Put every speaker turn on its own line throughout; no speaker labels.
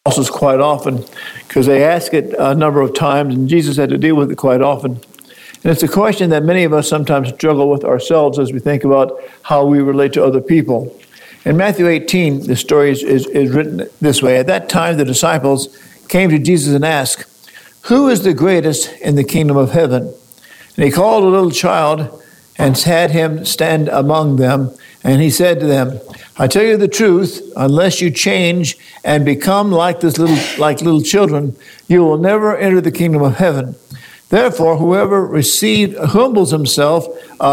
apostles quite often because they ask it a number of times, and Jesus had to deal with it quite often. And it's a question that many of us sometimes struggle with ourselves as we think about how we relate to other people. In Matthew 18, the story is written this way. At that time, the disciples came to Jesus and asked, "Who is the greatest in the kingdom of heaven?" And he called a little child and had him stand among them. And he said to them, "I tell you the truth, unless you change and become like little children, you will never enter the kingdom of heaven. Therefore, whoever humbles himself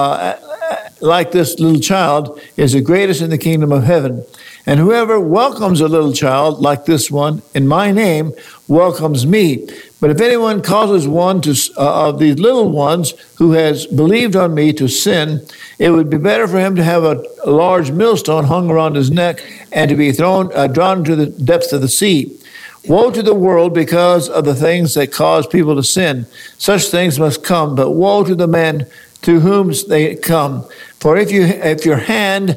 like this little child is the greatest in the kingdom of heaven. And whoever welcomes a little child like this one in my name welcomes me. But if anyone causes one of these little ones who has believed on me to sin, it would be better for him to have a large millstone hung around his neck and to be drawn into the depths of the sea. Woe to the world because of the things that cause people to sin. Such things must come, but woe to the man to whom they come. For if your hand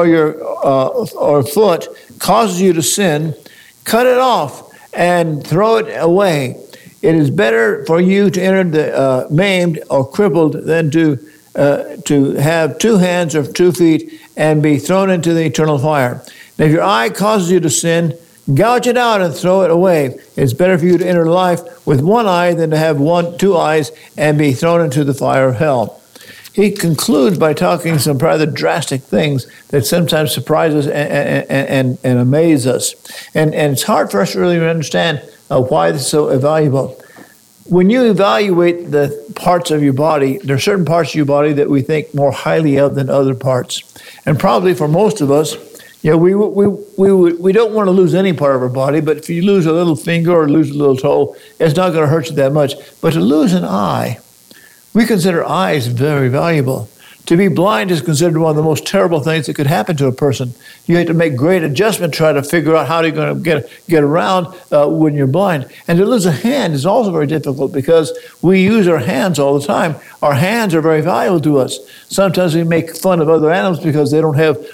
or foot causes you to sin, cut it off and throw it away. It is better for you to enter the maimed or crippled than to have 2 hands or 2 feet and be thrown into the eternal fire. And if your eye causes you to sin, gouge it out and throw it away. It's better for you to enter life with 1 eye than to have 2 eyes and be thrown into the fire of hell. He concludes by talking some rather drastic things that sometimes surprise us and amaze us. And it's hard for us to really understand why this is so valuable. When you evaluate the parts of your body, there are certain parts of your body that we think more highly of than other parts. And probably for most of us, we don't want to lose any part of our body, but if you lose a little finger or lose a little toe, it's not going to hurt you that much. But to lose an eye, we consider eyes very valuable. To be blind is considered one of the most terrible things that could happen to a person. You have to make great adjustment, try to figure out how you're going to get around when you're blind. And to lose a hand is also very difficult because we use our hands all the time. Our hands are very valuable to us. Sometimes we make fun of other animals because they don't have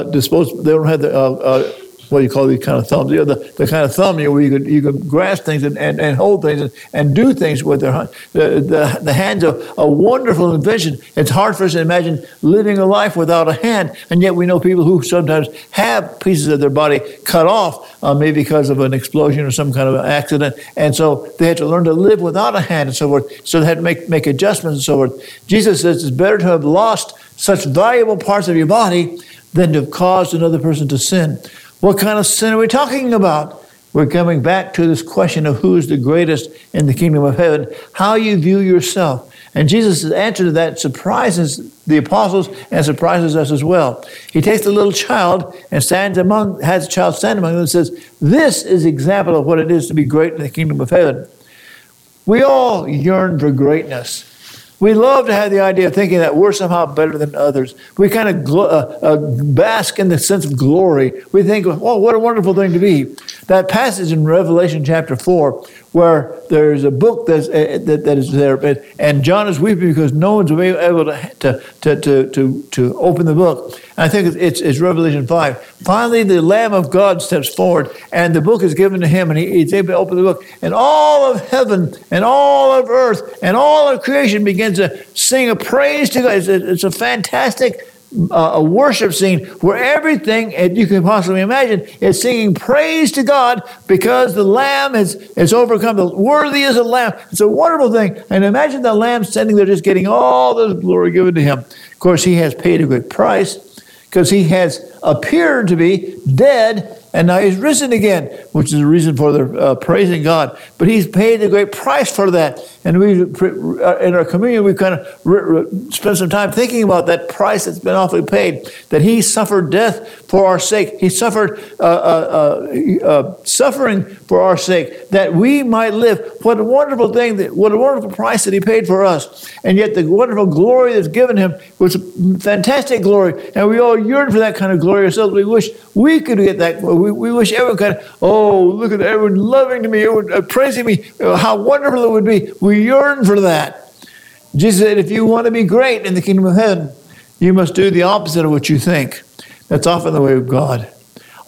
what do you call these kind of thumbs? The kind of thumb where you can grasp things and hold things and do things with their hand. The hand's a wonderful invention. It's hard for us to imagine living a life without a hand, and yet we know people who sometimes have pieces of their body cut off, maybe because of an explosion or some kind of an accident, and so they had to learn to live without a hand and so forth. So they had to make adjustments and so forth. Jesus says it's better to have lost such valuable parts of your body than to have caused another person to sin. What kind of sin are we talking about? We're coming back to this question of who is the greatest in the kingdom of heaven, how you view yourself. And Jesus' answer to that surprises the apostles and surprises us as well. He takes the little child and has the child stand among them and says, "This is an example of what it is to be great in the kingdom of heaven." We all yearn for greatness. We love to have the idea of thinking that we're somehow better than others. We kind of bask in the sense of glory. We think, oh, what a wonderful thing to be. That passage in Revelation chapter 4, where there's a book that is there, and John is weeping because no one's able to open the book. And I think it's Revelation 5. Finally, the Lamb of God steps forward, and the book is given to him, and he's able to open the book. And all of heaven and all of earth and all of creation begins to sing a praise to God. It's a fantastic a worship scene where everything you can possibly imagine is singing praise to God because the Lamb has overcome. The worthy is the Lamb. It's a wonderful thing. And imagine the Lamb standing there just getting all this glory given to him. Of course, he has paid a great price because he has appeared to be dead, and now he's risen again, which is the reason for their praising God. But he's paid a great price for that. And we, in our communion, we kind of spent some time thinking about that price that's been awfully paid, that he suffered death for our sake. He suffered suffering for our sake, that we might live. What a wonderful thing, what a wonderful price that he paid for us. And yet the wonderful glory that's given him was fantastic glory. And we all yearn for that kind of glory ourselves. We wish we could get that. We wish everyone could, look at everyone loving to me, everyone praising me, how wonderful it would be. We yearn for that. Jesus said, if you want to be great in the kingdom of heaven, you must do the opposite of what you think. That's often the way of God.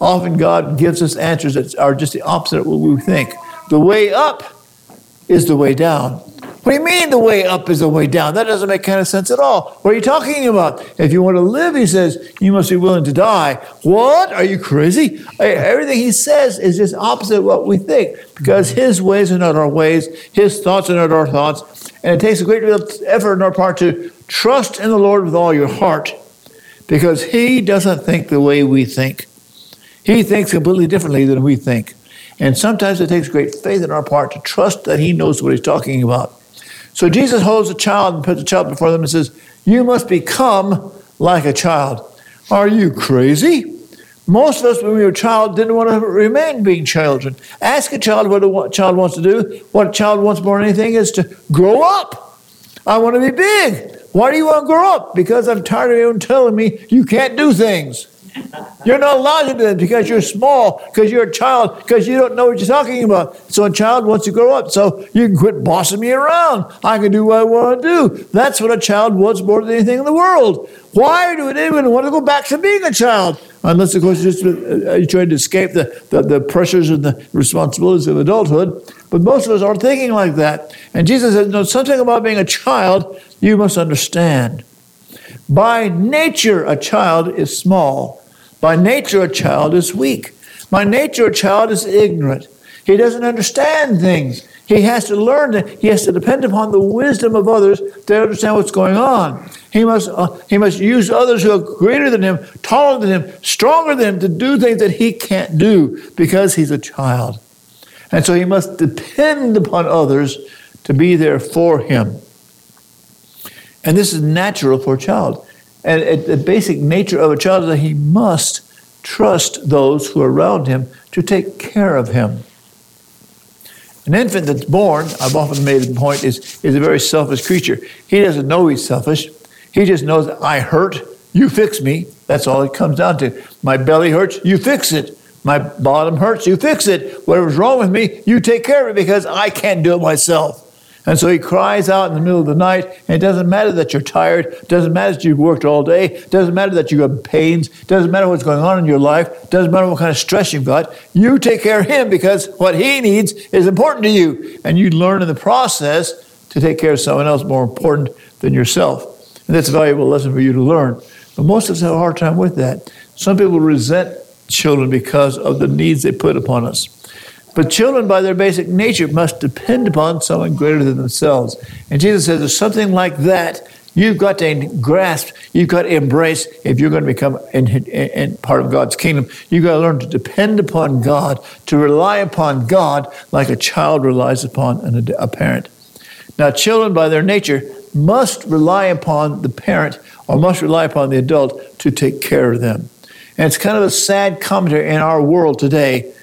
Often God gives us answers that are just the opposite of what we think. The way up is the way down. What do you mean the way up is the way down? That doesn't make kind of sense at all. What are you talking about? If you want to live, he says, you must be willing to die. What? Are you crazy? Everything he says is just opposite of what we think, because his ways are not our ways, his thoughts are not our thoughts, and it takes a great deal of effort on our part to trust in the Lord with all your heart, because he doesn't think the way we think. He thinks completely differently than we think. And sometimes it takes great faith on our part to trust that he knows what he's talking about. So Jesus holds a child and puts a child before them and says, you must become like a child. Are you crazy? Most of us, when we were a child, didn't want to remain being children. Ask a child what a child wants to do. What a child wants more than anything is to grow up. I want to be big. Why do you want to grow up? Because I'm tired of you telling me you can't do things. You're not allowed to do it because you're small, because you're a child, because you don't know what you're talking about. So a child wants to grow up, so you can quit bossing me around. I can do what I want to do. That's what a child wants more than anything in the world. Why do anyone want to go back to being a child? Unless, of course, you're trying to escape the pressures and the responsibilities of adulthood. But most of us aren't thinking like that. And Jesus says, no, something about being a child you must understand. By nature, a child is small. By nature, a child is weak. By nature, a child is ignorant. He doesn't understand things. He has to learn. He has to depend upon the wisdom of others to understand what's going on. He must use others who are greater than him, taller than him, stronger than him to do things that he can't do because he's a child. And so he must depend upon others to be there for him. And this is natural for a child. And the basic nature of a child is that he must trust those who are around him to take care of him. An infant that's born, I've often made the point, is a very selfish creature. He doesn't know he's selfish. He just knows that I hurt, you fix me. That's all it comes down to. My belly hurts, you fix it. My bottom hurts, you fix it. Whatever's wrong with me, you take care of it because I can't do it myself. And so he cries out in the middle of the night, and it doesn't matter that you're tired, it doesn't matter that you've worked all day, it doesn't matter that you have pains, it doesn't matter what's going on in your life, it doesn't matter what kind of stress you've got. You take care of him because what he needs is important to you. And you learn in the process to take care of someone else more important than yourself. And that's a valuable lesson for you to learn. But most of us have a hard time with that. Some people resent children because of the needs they put upon us. But children, by their basic nature, must depend upon someone greater than themselves. And Jesus says there's something like that you've got to grasp, you've got to embrace if you're going to become in part of God's kingdom. You've got to learn to depend upon God, to rely upon God like a child relies upon a parent. Now, children, by their nature, must rely upon the parent or must rely upon the adult to take care of them. And it's kind of a sad commentary in our world today,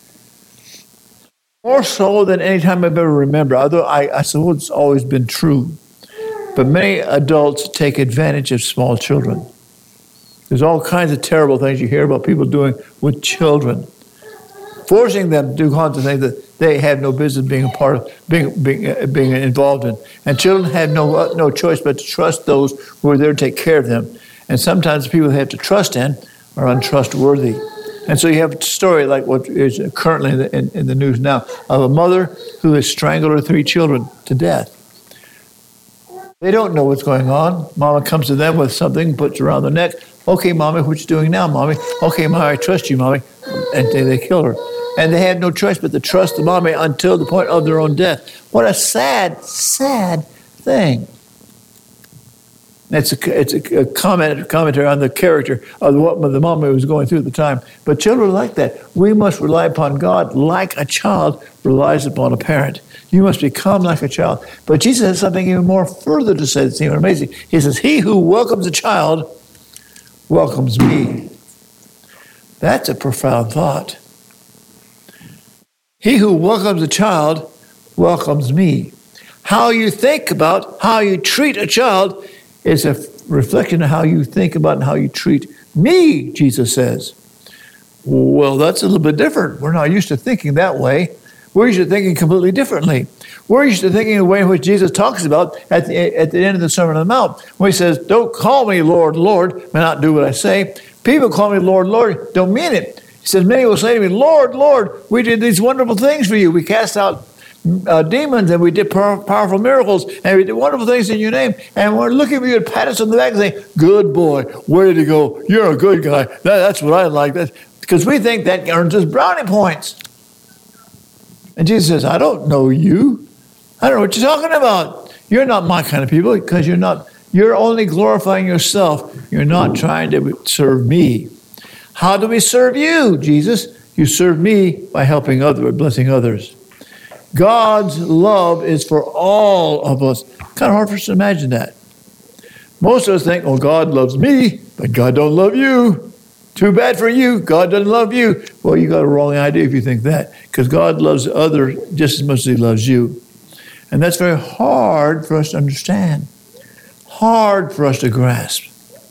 more so than any time I've ever remembered, although I suppose it's always been true. But many adults take advantage of small children. There's all kinds of terrible things you hear about people doing with children, forcing them to do kinds of things that they have no business being a part of, being involved in. And children have no choice but to trust those who are there to take care of them. And sometimes the people they have to trust in are untrustworthy. And so you have a story like what is currently in the news now of a mother who has strangled her 3 children to death. They don't know what's going on. Mama comes to them with something, puts around their neck. Okay, Mommy, what you doing now, Mommy? Okay, Mommy, I trust you, Mommy. And they kill her. And they had no choice but to trust the Mommy until the point of their own death. What a sad, sad thing. It's a commentary on the character of what the mom was going through at the time. But children like that. We must rely upon God like a child relies upon a parent. You must become like a child. But Jesus has something even more further to say that's even amazing. He says, he who welcomes a child welcomes me. That's a profound thought. He who welcomes a child welcomes me. How you think about how you treat a child is a reflection of how you think about and how you treat me, Jesus says. Well, that's a little bit different. We're not used to thinking that way. We're used to thinking completely differently. We're used to thinking the way in which Jesus talks about at the end of the Sermon on the Mount, when he says, don't call me Lord, Lord, may not do what I say. People call me Lord, Lord, don't mean it. He says, many will say to me, Lord, Lord, we did these wonderful things for you. We cast out demons, and we did powerful miracles, and we did wonderful things in your name. And we're looking for you and pat us on the back and say, good boy, way to go. You're a good guy. That's what I like. Because we think that earns us brownie points. And Jesus says, I don't know you. I don't know what you're talking about. You're not my kind of people because you're only glorifying yourself. You're not trying to serve me. How do we serve you, Jesus? You serve me by helping others, blessing others. God's love is for all of us. Kind of hard for us to imagine that. Most of us think, oh, God loves me, but God don't love you. Too bad for you. God doesn't love you. Well, you got a wrong idea if you think that, because God loves others just as much as he loves you. And that's very hard for us to understand, hard for us to grasp.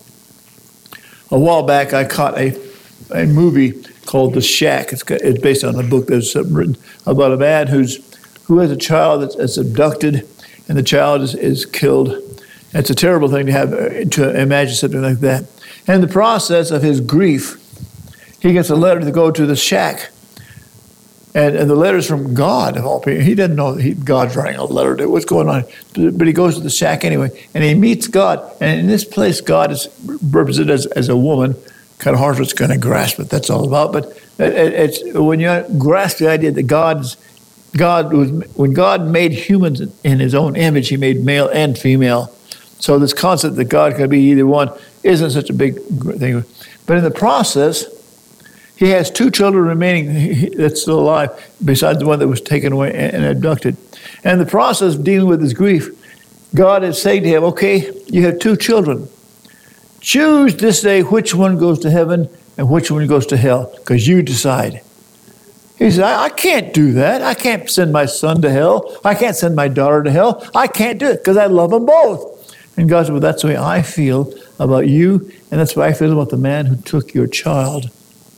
A while back, I caught a movie called The Shack. It's based on a book that's written about a man who has a child that's abducted, and the child is killed. It's a terrible thing to imagine something like that. And in the process of his grief, he gets a letter to go to the shack. And the letter's from God, of all people. He doesn't know God's writing a letter to what's going on. But he goes to the shack anyway, and he meets God. And in this place, God is represented as a woman. Kind of hard for us to kind of grasp what that's all about. But it's when you grasp the idea that when God made humans in his own image, he made male and female. So this concept that God can be either one isn't such a big thing. But in the process, he has two children remaining that's still alive, besides the one that was taken away and abducted. And in the process of dealing with his grief, God is saying to him, okay, you have two children. Choose this day which one goes to heaven and which one goes to hell, because you decide. He said, I can't do that. I can't send my son to hell. I can't send my daughter to hell. I can't do it because I love them both. And God said, well, that's the way I feel about you, and that's the way I feel about the man who took your child.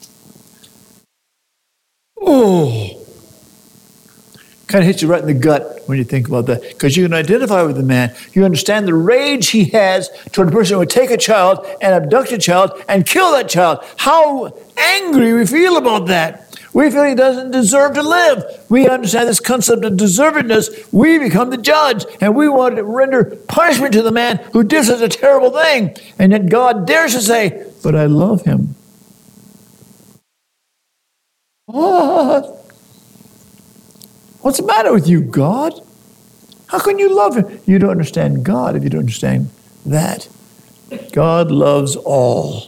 Oh, kind of hits you right in the gut when you think about that, because you can identify with the man. You understand the rage he has toward a person who would take a child and abduct a child and kill that child. How angry we feel about that. We feel he doesn't deserve to live. We understand this concept of deservedness. We become the judge, and we want to render punishment to the man who did such a terrible thing. And yet God dares to say, but I love him. What? What's the matter with you, God? How can you love him? You don't understand God if you don't understand that. God loves all.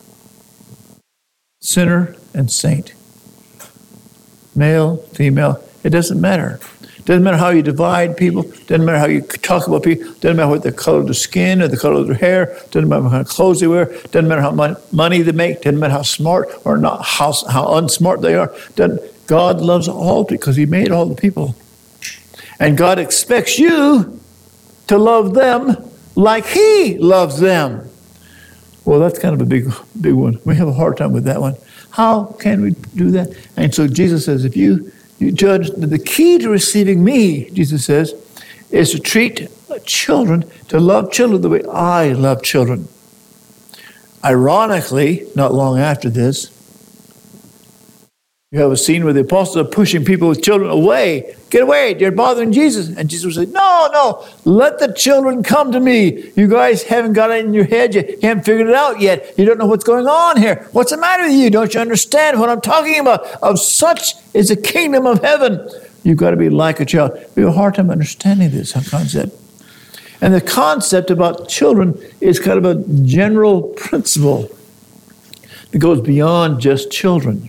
Sinner and saint. Male, female, it doesn't matter. It doesn't matter how you divide people. It doesn't matter how you talk about people. It doesn't matter what the color of their skin or the color of their hair. It doesn't matter what kind of clothes they wear. It doesn't matter how much money they make. It doesn't matter how smart or not, how unsmart they are. God loves all because he made all the people. And God expects you to love them like he loves them. Well, that's kind of a big one. We have a hard time with that one. How can we do that? And so Jesus says, if you judge, the key to receiving me, Jesus says, is to treat children, to love children the way I love children. Ironically, not long after this, you have a scene where the apostles are pushing people with children away. Get away, you're bothering Jesus. And Jesus will say, no, let the children come to me. You guys haven't got it in your head yet. You haven't figured it out yet. You don't know what's going on here. What's the matter with you? Don't you understand what I'm talking about? Of such is the kingdom of heaven. You've got to be like a child. We have a hard time understanding this concept. And the concept about children is kind of a general principle that goes beyond just children.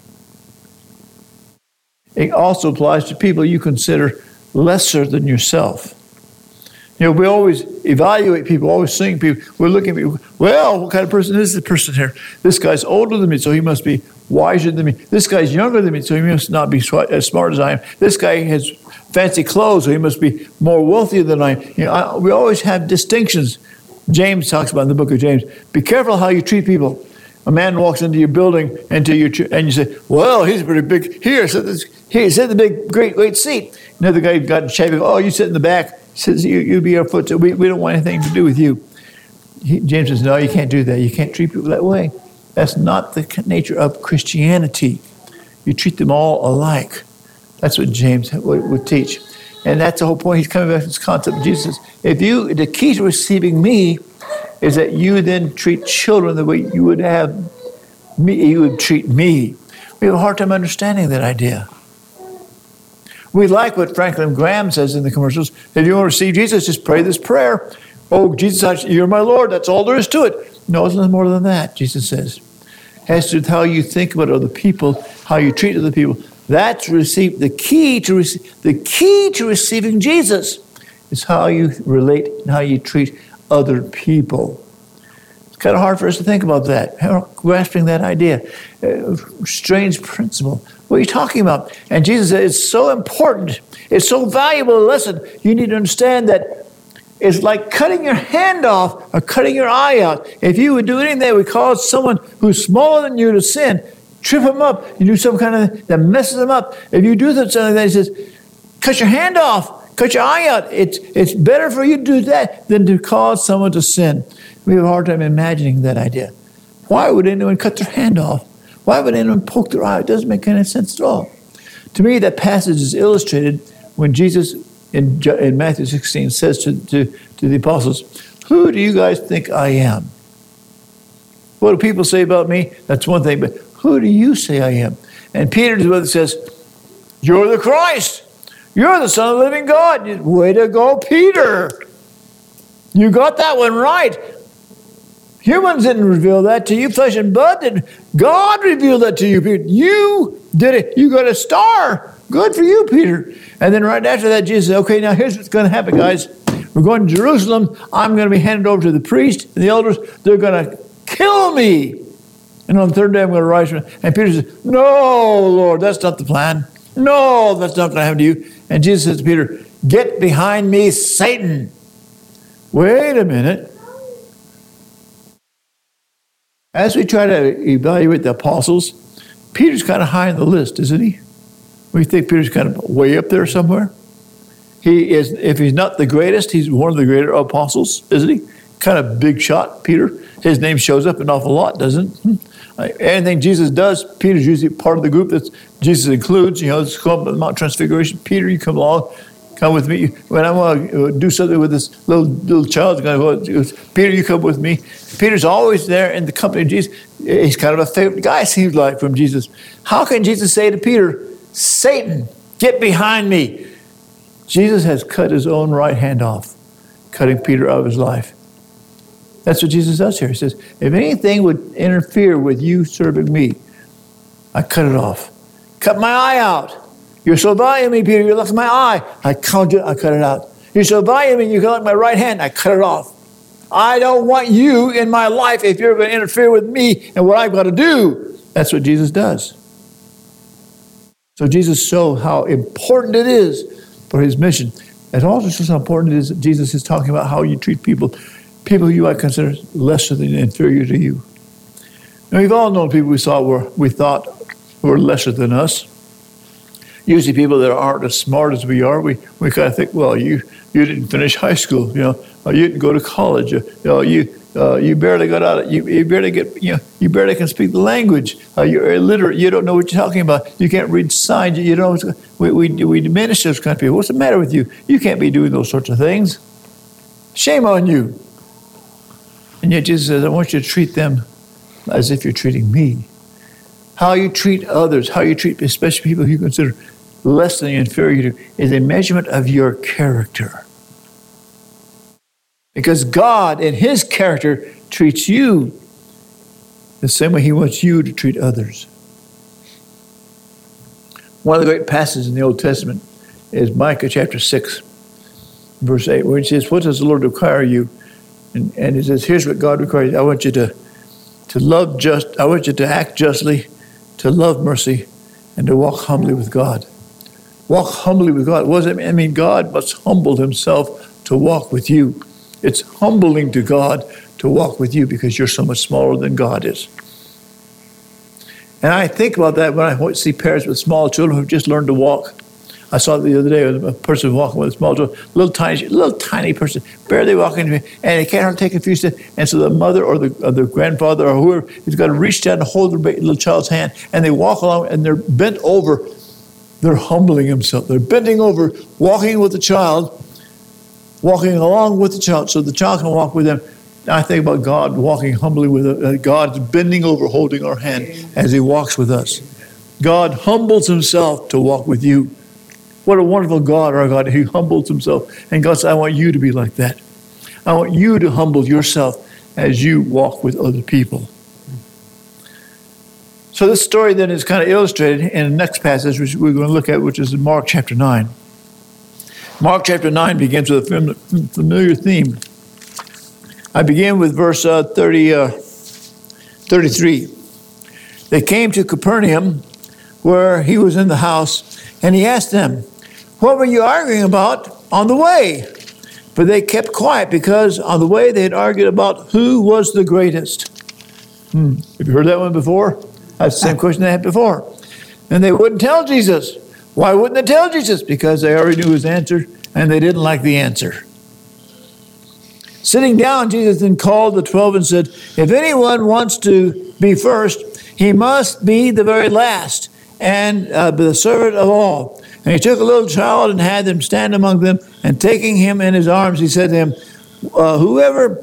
It also applies to people you consider lesser than yourself. You know, we always evaluate people, always think people. We're looking at people, well, what kind of person is this person here? This guy's older than me, so he must be wiser than me. This guy's younger than me, so he must not be as smart as I am. This guy has fancy clothes, so he must be more wealthy than I am. You know, we always have distinctions. James talks about in the book of James, be careful how you treat people. A man walks into your building, and you say, well, he's pretty big. Here, sit in the big, great, weight seat. Another guy got in shape. Oh, you sit in the back. He says, you be our foot. We don't want anything to do with you. James says, no, you can't do that. You can't treat people that way. That's not the nature of Christianity. You treat them all alike. That's what James would teach. And that's the whole point. He's coming back to this concept of Jesus. The key to receiving me is that you then treat children the way you would have me, you would treat me. We have a hard time understanding that idea. We like what Franklin Graham says in the commercials. If you want to receive Jesus, just pray this prayer. Oh, Jesus, you're my Lord. That's all there is to it. No, it's nothing more than that, Jesus says. It has to do with how you think about other people, how you treat other people. That's the key to receiving Jesus is how you relate and how you treat other people. It's kind of hard for us to think about that, grasping that idea. Strange principle. What are you talking about? And Jesus said it's so important. It's so valuable a lesson. You need to understand that it's like cutting your hand off or cutting your eye out. If you would do anything that would cause someone who's smaller than you to sin, trip them up, you do some kind of that messes them up. If you do something like that, he says, cut your hand off, cut your eye out. It's better for you to do that than to cause someone to sin. We have a hard time imagining that idea. Why would anyone cut their hand off? Why would anyone poke their eye? It doesn't make any sense at all. To me, that passage is illustrated when Jesus in Matthew 16 says to the apostles, who do you guys think I am? What do people say about me? That's one thing, but who do you say I am? And Peter is what says, you're the Christ. You're the Son of the living God. Way to go, Peter. You got that one right. Humans didn't reveal that to you. Flesh and blood did. God revealed that to you, Peter. You did it. You got a star. Good for you, Peter. And then right after that, Jesus said, okay, now here's what's going to happen, guys. We're going to Jerusalem. I'm going to be handed over to the priests and the elders. They're going to kill me. And on the third day, I'm going to rise from it. And Peter says, no, Lord, that's not the plan. No, that's not going to happen to you. And Jesus says to Peter, get behind me, Satan. Wait a minute. As we try to evaluate the apostles, Peter's kind of high on the list, isn't he? We think Peter's kind of way up there somewhere. He is, if he's not the greatest, he's one of the greater apostles, isn't he? Kind of big shot, Peter. His name shows up an awful lot, doesn't it? Anything Jesus does, Peter's usually part of the group that Jesus includes. You know, it's called Mount Transfiguration. Peter, you come along, come with me. When I want to do something with this little child, Peter, you come with me. Peter's always there in the company of Jesus. He's kind of a favorite guy, seems like, from Jesus. How can Jesus say to Peter, Satan, get behind me? Jesus has cut his own right hand off, cutting Peter out of his life. That's what Jesus does here. He says, if anything would interfere with you serving me, I cut it off. Cut my eye out. You're so valuable to me, Peter. You left my eye. I cut it out. You're so valuable to me. You cut my right hand. I cut it off. I don't want you in my life if you're going to interfere with me and what I've got to do. That's what Jesus does. So Jesus showed how important it is for his mission. It also shows how important it is that Jesus is talking about how you treat people you might consider lesser than inferior to you. Now, we've all known people we thought were lesser than us. Usually people that aren't as smart as we are, we kind of think, well, you didn't finish high school, or you didn't go to college, you barely got out. You barely can speak the language. You're illiterate. You don't know what you're talking about. You can't read signs. You don't know. We diminish those kind of people. What's the matter with you? You can't be doing those sorts of things. Shame on you. And yet Jesus says, I want you to treat them as if you're treating me. How you treat others, how you treat especially people you consider less than inferior to, is a measurement of your character. Because God, in his character, treats you the same way he wants you to treat others. One of the great passages in the Old Testament is Micah chapter 6, verse 8, where it says, what does the Lord require you? And it says, here's what God requires. I want you to love I want you to act justly, to love mercy, and to walk humbly with God. Walk humbly with God. What does it mean? I mean, God must humble himself to walk with you. It's humbling to God to walk with you because you're so much smaller than God is. And I think about that when I see parents with small children who've just learned to walk. I saw it the other day, a person walking with a small child, little tiny person, barely walking, and they can't hardly take a few steps. And so the mother or the grandfather or whoever has got to reach down and hold the little child's hand, and they walk along, and they're bent over. They're humbling themselves. They're bending over, walking with the child, walking along with the child, so the child can walk with them. I think about God walking humbly with us. God's bending over, holding our hand as He walks with us. God humbles Himself to walk with you. What a wonderful God, our God. He humbles Himself. And God says, I want you to be like that. I want you to humble yourself as you walk with other people. So this story then is kind of illustrated in the next passage, which we're going to look at, which is in Mark chapter 9. Mark chapter 9 begins with a familiar theme. I begin with verse 33. They came to Capernaum, where He was in the house, and He asked them, what were you arguing about on the way? But they kept quiet because on the way they had argued about who was the greatest. Have you heard that one before? That's the same question they had before. And they wouldn't tell Jesus. Why wouldn't they tell Jesus? Because they already knew His answer, and they didn't like the answer. Sitting down, Jesus then called the 12 and said, if anyone wants to be first, he must be the very last and be the servant of all. And He took a little child and had them stand among them, and taking him in His arms, He said to him, whoever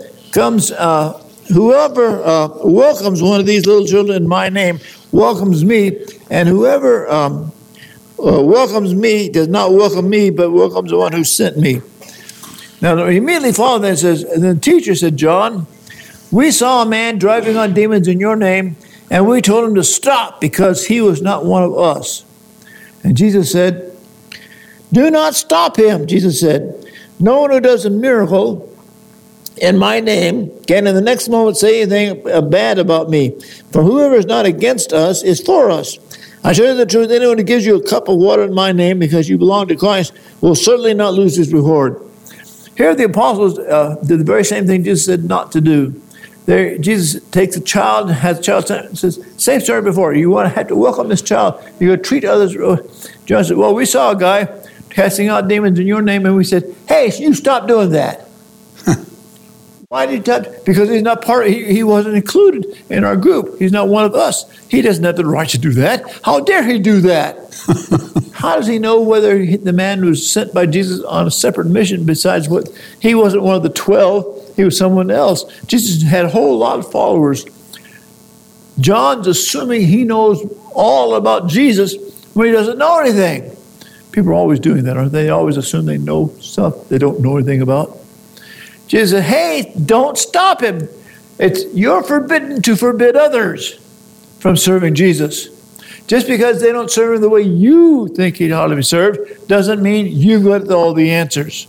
welcomes one of these little children in my name welcomes me, and whoever welcomes me does not welcome me, but welcomes the one who sent me. Now, immediately following that, it says, and the teacher said, John, we saw a man driving on demons in your name, and we told him to stop because he was not one of us. And Jesus said, do not stop him, Jesus said. No one who does a miracle in my name can in the next moment say anything bad about me. For whoever is not against us is for us. I tell you the truth, anyone who gives you a cup of water in my name because you belong to Christ will certainly not lose his reward. Here the apostles did the very same thing Jesus said not to do. Jesus takes a child, has a child, and says, same story before. You want to have to welcome this child. You're going to treat others. John said, well, we saw a guy casting out demons in your name, and we said, hey, you stop doing that. Why did he touch? Because he's not part. He wasn't included in our group. He's not one of us. He doesn't have the right to do that. How dare he do that? How does he know whether the man was sent by Jesus on a separate mission besides what? He wasn't one of the 12. He was someone else. Jesus had a whole lot of followers. John's assuming he knows all about Jesus when he doesn't know anything. People are always doing that, aren't they? They always assume they know stuff they don't know anything about. Jesus said, hey, don't stop him. You're forbidden to forbid others from serving Jesus. Just because they don't serve him the way you think he ought to be served doesn't mean you got all the answers.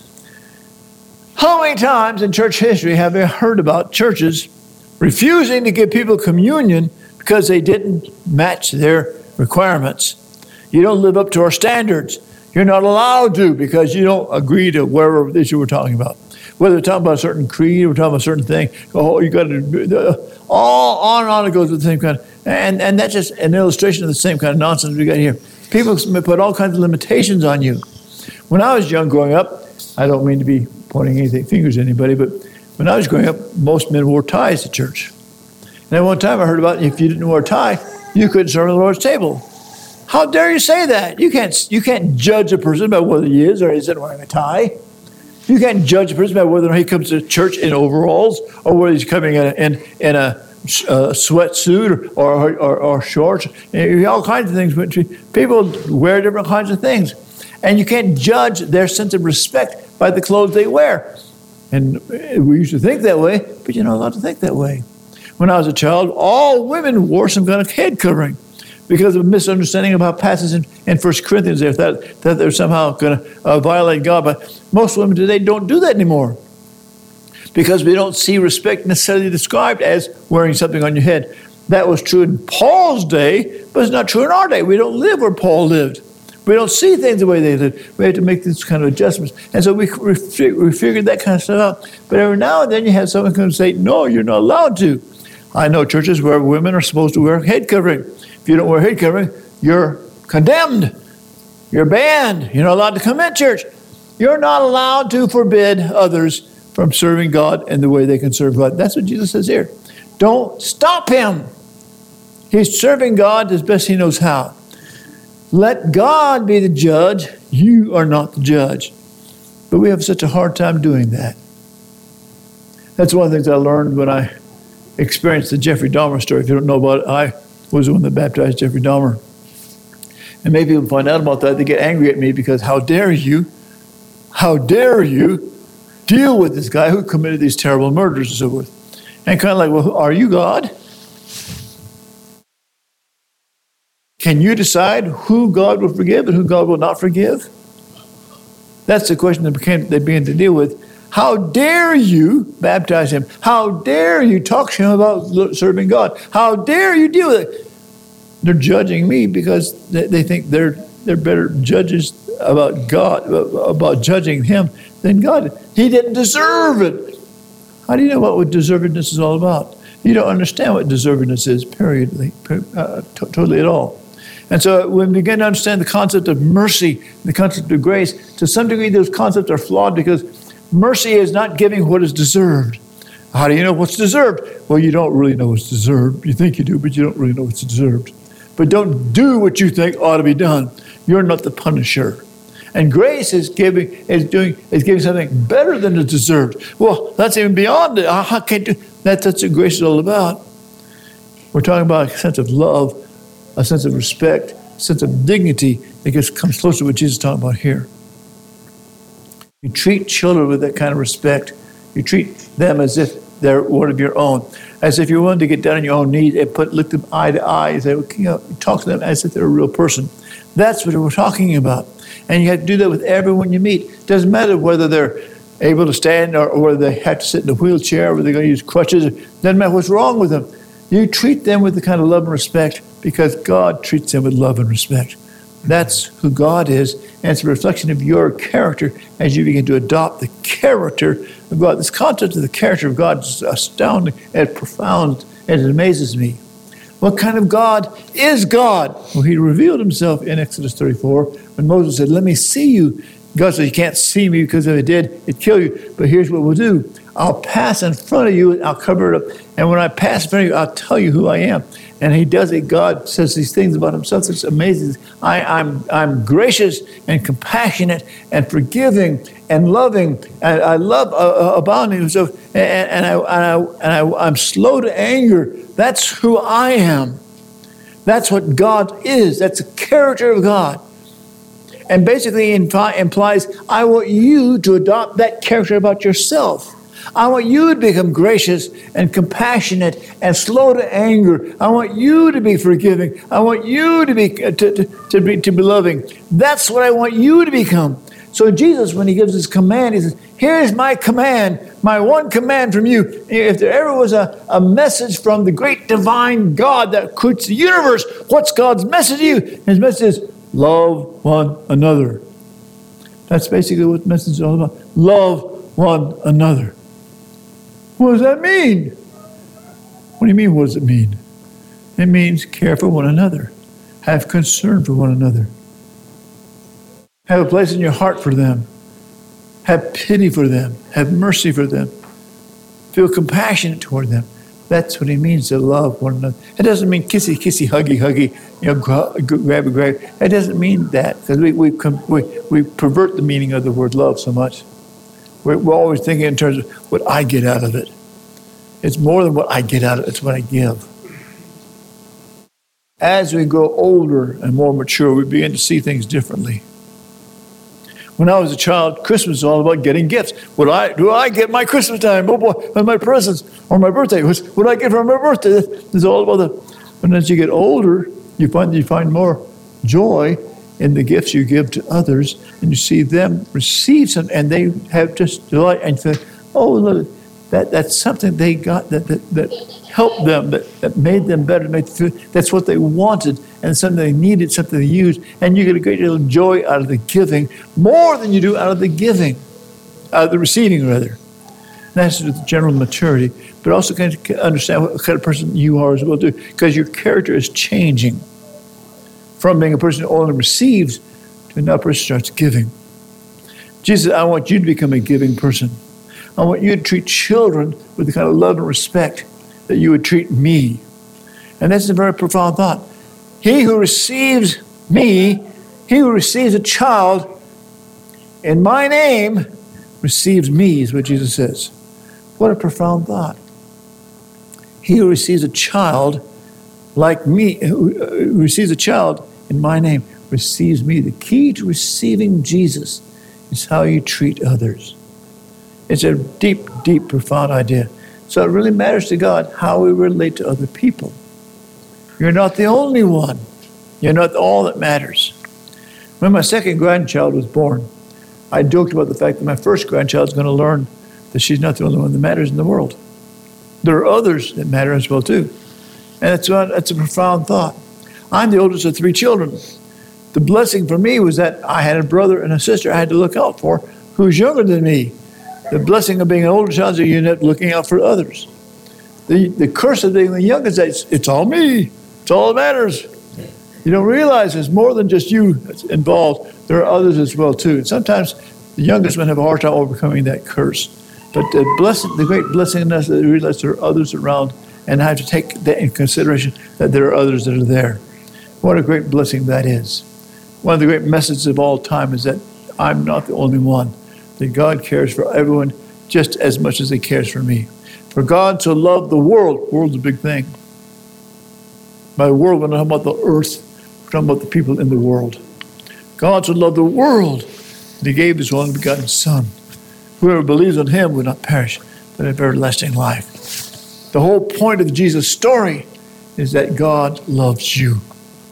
How many times in church history have you heard about churches refusing to give people communion because they didn't match their requirements? You don't live up to our standards. You're not allowed to because you don't agree to whatever issue we're talking about. Whether we're talking about a certain creed or we're talking about a certain thing, you got to all on and on it goes with the same kind of, and that's just an illustration of the same kind of nonsense we got here. People put all kinds of limitations on you. When I was young growing up, I don't mean to be pointing fingers at anybody, but when I was growing up, most men wore ties to church. And at one time I heard about if you didn't wear a tie, you couldn't serve at the Lord's table. How dare you say that? You can't judge a person by whether he is or isn't wearing a tie. You can't judge a person by whether or not he comes to church in overalls or whether he's coming in a sweatsuit or shorts. All kinds of things. People wear different kinds of things. And you can't judge their sense of respect by the clothes they wear. And we used to think that way, but you're not allowed to think that way. When I was a child, all women wore some kind of head covering because of a misunderstanding about passages in 1 Corinthians there, that they're somehow going to violate God. But most women today don't do that anymore because we don't see respect necessarily described as wearing something on your head. That was true in Paul's day, but it's not true in our day. We don't live where Paul lived. We don't see things the way they lived. We have to make these kind of adjustments. And so we figured that kind of stuff out. But every now and then you have someone come and say, no, you're not allowed to. I know churches where women are supposed to wear head covering. If you don't wear head covering, you're condemned. You're banned. You're not allowed to come in church. You're not allowed to forbid others from serving God in the way they can serve God. That's what Jesus says here. Don't stop him. He's serving God as best he knows how. Let God be the judge. You are not the judge. But we have such a hard time doing that. That's one of the things I learned when I experienced the Jeffrey Dahmer story. If you don't know about it, I was the one that baptized Jeffrey Dahmer. And maybe people find out about that, they get angry at me because how dare you deal with this guy who committed these terrible murders and so forth. And kind of like, well, are you God? Can you decide who God will forgive and who God will not forgive? That's the question they began to deal with. How dare you baptize him? How dare you talk to him about serving God? How dare you deal with it? They're judging me because they think they're better judges about God, about judging him than God. He didn't deserve it. How do you know what deservedness is all about? You don't understand what deservedness is, totally at all. And so when we begin to understand the concept of mercy, the concept of grace, to some degree those concepts are flawed because mercy is not giving what is deserved. How do you know what's deserved? Well, you don't really know what's deserved. You think you do, but you don't really know what's deserved. But don't do what you think ought to be done. You're not the punisher. And grace is giving something better than is deserved. Well, that's even beyond it. How can you? That's what grace is all about. We're talking about a sense of love, a sense of respect, a sense of dignity that comes closer to what Jesus is talking about here. You treat children with that kind of respect. You treat them as if they're one of your own. As if you're willing to get down on your own knees and look them eye to eye and say, talk to them as if they're a real person. That's what we're talking about. And you have to do that with everyone you meet. It doesn't matter whether they're able to stand or whether they have to sit in a wheelchair, or they're going to use crutches. It doesn't matter what's wrong with them. You treat them with the kind of love and respect because God treats them with love and respect. That's who God is, and it's a reflection of your character as you begin to adopt the character of God. This concept of the character of God is astounding and profound, and it amazes me. What kind of God is God? Well, he revealed himself in Exodus 34 when Moses said, let me see you. God said, you can't see me because if it did, it'd kill you. But here's what we'll do. I'll pass in front of you, and I'll cover it up. And when I pass in front of you, I'll tell you who I am. And he does it. God says these things about himself. It's amazing. I'm gracious and compassionate and forgiving and loving. And I love abounding. So, and I'm slow to anger. That's who I am. That's what God is. That's the character of God. And basically implies, I want you to adopt that character about yourself. I want you to become gracious and compassionate and slow to anger. I want you to be forgiving. I want you to be loving. That's what I want you to become. So Jesus, when he gives his command, he says, here's my command, my one command from you. If there ever was a message from the great divine God that creates the universe, what's God's message to you? His message is, love one another. That's basically what the message is all about. Love one another. What does that mean? What do you mean, what does it mean? It means care for one another. Have concern for one another. Have a place in your heart for them. Have pity for them. Have mercy for them. Feel compassionate toward them. That's what he means to love one another. It doesn't mean kissy, kissy, huggy, huggy, grab. It doesn't mean that, because we pervert the meaning of the word love so much. We're always thinking in terms of what I get out of it. It's more than what I get out of it. It's what I give. As we grow older and more mature, we begin to see things differently. When I was a child, Christmas was all about getting gifts. What do I get my Christmas time? Oh boy, my presents or my birthday. What do I get for my birthday? It's all about that. But as you get older, you find more joy in the gifts you give to others, and you see them receive something, and they have just delight, and you think, oh, look, that's something they got that helped them, that made them better. That's what they wanted, and something they needed, something they used, and you get a great deal of joy out of the giving, more than you do out of the giving, out of the receiving, rather. And that's the general maturity, but also kind of understand what kind of person you are as well, too, because your character is changing from being a person who only receives And that person starts giving. Jesus, I want you to become a giving person. I want you to treat children with the kind of love and respect that you would treat me. And that's a very profound thought. He who receives me, he who receives a child in my name, receives me, is what Jesus says. What a profound thought. He who receives a child like me, who receives a child in my name, receives me. The key to receiving Jesus is how you treat others. It's a deep, deep, profound idea. So it really matters to God how we relate to other people. You're not the only one. You're not all that matters. When my second grandchild was born, I joked about the fact that my first grandchild is going to learn that she's not the only one that matters in the world. There are others that matter as well, too. And that's a profound thought. I'm the oldest of 3 children. The blessing for me was that I had a brother and a sister I had to look out for who was younger than me. The blessing of being an older child is that you end up looking out for others. The curse of being the youngest is it's all me. It's all that matters. You don't realize there's more than just you that's involved. There are others as well, too. And sometimes the youngest men have a hard time overcoming that curse. But the great blessing in us is that we realize there are others around and I have to take that in consideration that there are others that are there. What a great blessing that is. One of the great messages of all time is that I'm not the only one, that God cares for everyone just as much as he cares for me. For God so loved the world's a big thing. By the world, we're not talking about the earth, we're talking about the people in the world. God so loved the world that he gave his only begotten Son. Whoever believes on him will not perish, but have everlasting life. The whole point of Jesus' story is that God loves you.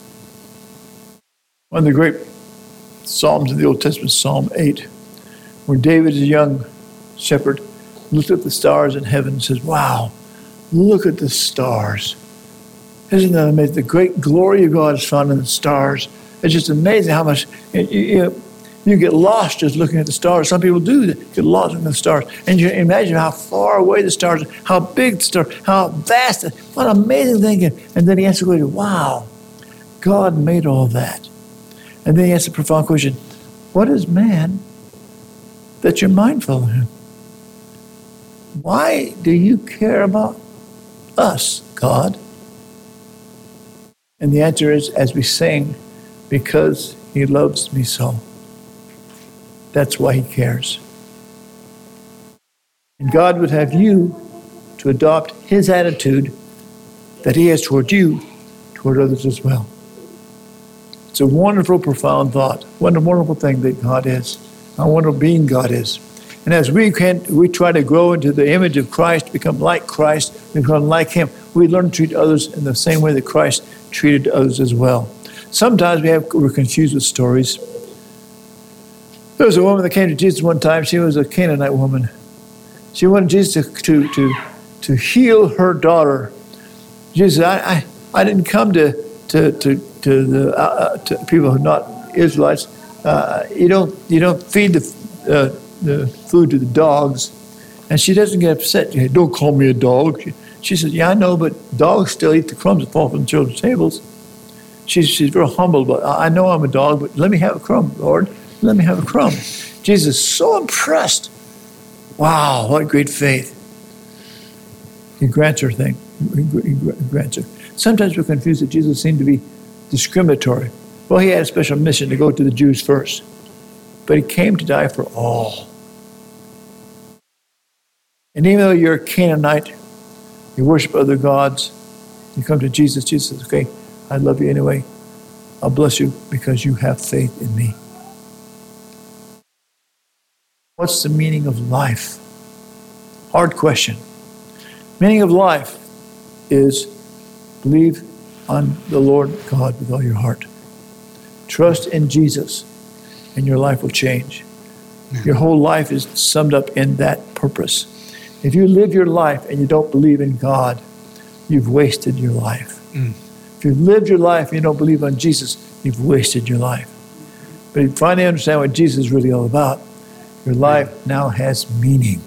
One of the great Psalms in the Old Testament, Psalm 8, where David, as a young shepherd, looked at the stars in heaven and says, wow, look at the stars. Isn't that amazing? The great glory of God is found in the stars. It's just amazing how much you get lost just looking at the stars. Some people do get lost in the stars. And you imagine how far away the stars are, how big the stars, how vast, what an amazing thing. And then he asks the question, wow, God made all that. And then he asks a profound question, what is man that you're mindful of him? Why do you care about us, God? And the answer is, as we sing, because he loves me so. That's why he cares. And God would have you to adopt his attitude that he has toward you, toward others as well. It's a wonderful, profound thought. What a wonderful thing that God is. How wonderful being God is. And as we try to grow into the image of Christ, become like Christ, become like him, we learn to treat others in the same way that Christ treated others as well. Sometimes we're confused with stories. There was a woman that came to Jesus one time. She was a Canaanite woman. She wanted Jesus to heal her daughter. Jesus said, I didn't come to people who are not Israelites. You don't feed the food to the dogs. And she doesn't get upset. Don't call me a dog. She said, yeah, I know, but dogs still eat the crumbs that fall from the children's tables. She's very humble, but I know I'm a dog, but let me have a crumb, Lord. Let me have a crumb. Jesus is so impressed. Wow, what great faith. He grants her thing. He grants her. Sometimes we're confused that Jesus seemed to be discriminatory. Well, he had a special mission to go to the Jews first. But he came to die for all. And even though you're a Canaanite, you worship other gods, you come to Jesus, Jesus says, okay, I love you anyway. I'll bless you because you have faith in me. What's the meaning of life? Hard question. Meaning of life is believe on the Lord God with all your heart. Trust in Jesus, and your life will change. Your whole life is summed up in that purpose. If you live your life and you don't believe in God, you've wasted your life. If you've lived your life and you don't believe on Jesus, you've wasted your life. But if you finally understand what Jesus is really all about, your life now has meaning.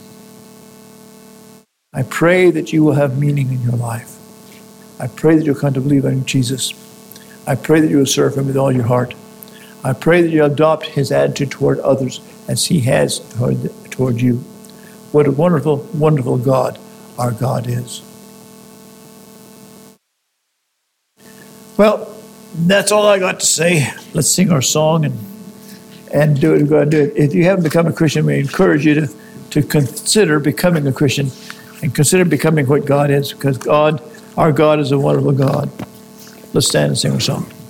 I pray that you will have meaning in your life. I pray that you'll come to believe in Jesus. I pray that you will serve him with all your heart. I pray that you adopt his attitude toward others as he has toward you. What a wonderful, wonderful God our God is. Well, that's all I got to say. Let's sing our song and do it. We're going to do it. If you haven't become a Christian, we encourage you to consider becoming a Christian and consider becoming what God is, because God, our God, is a wonderful God. Let's stand and sing our song.